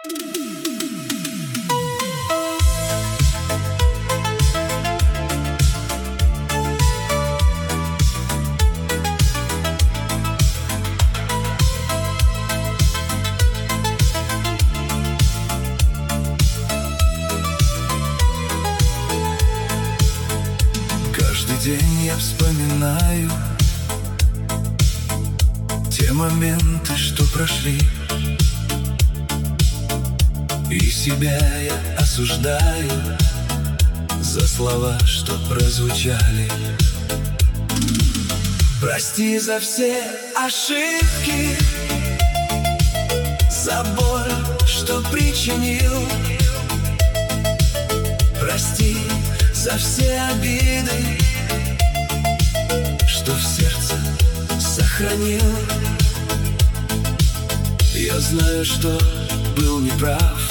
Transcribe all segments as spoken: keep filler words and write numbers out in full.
Каждый день я вспоминаю те моменты, что прошли, и себя я осуждаю за слова, что прозвучали. Прости за все ошибки, за боль, что причинил. Прости за все обиды, что в сердце сохранил. Я знаю, что был неправ,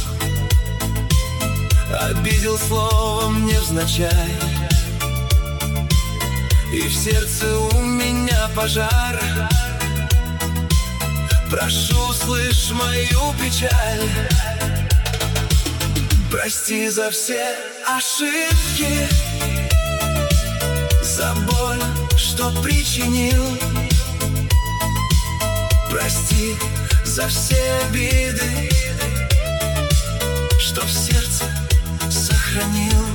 обидел словом невзначай, и в сердце у меня пожар. Прошу, услышь мою печаль. Прости за все ошибки, за боль, что причинил. Прости за все обиды, что в сердце сохранил.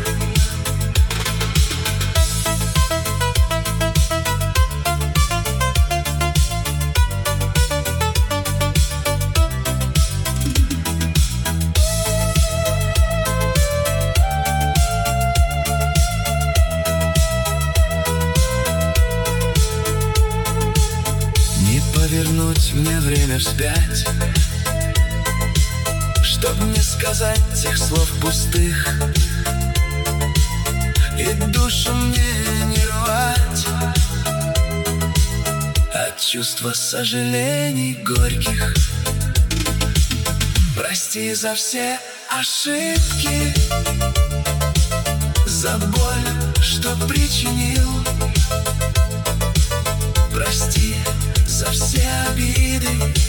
Вернуть мне время вспять, чтоб не сказать тех слов пустых, и душу мне не рвать от чувства сожалений горьких. Прости за все ошибки, за боль, что причинил. Прости за все обиды,